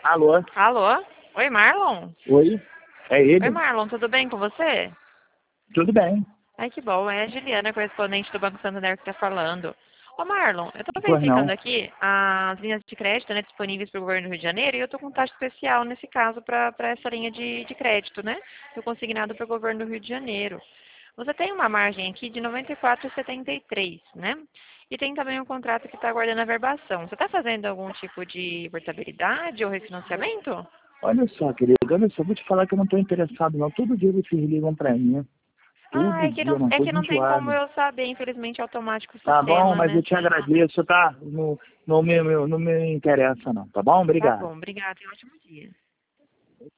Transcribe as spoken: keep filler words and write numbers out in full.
Alô? Alô? Oi, Marlon? Oi? É Oi, ele? Marlon, tudo bem com você? Tudo bem. Ai, que bom. É a Juliana, correspondente do Banco Santander, que está falando. Ô, Marlon, eu estou Pois verificando não. aqui as linhas de crédito, né, disponíveis para o governo do Rio de Janeiro, e eu estou com taxa especial nesse caso para essa linha de, de crédito, né? Estou consignado para o governo do Rio de Janeiro. Você tem uma margem aqui de noventa e quatro vírgula setenta e três, né? E tem também um contrato que está aguardando a verbação. Você está fazendo algum tipo de portabilidade ou refinanciamento? Olha só, querido, olha só, vou te falar que eu não estou interessado não. Todo dia vocês ligam pra mim. Ah, Todo é que dia, não, uma é que coisa não tem como enjoada. eu saber, infelizmente, é automático o Tá bom, sistema, mas eu né? te agradeço, tá? Não, não, me, não me interessa não, tá bom? Tá Obrigado. bom, obrigada e ótimo dia.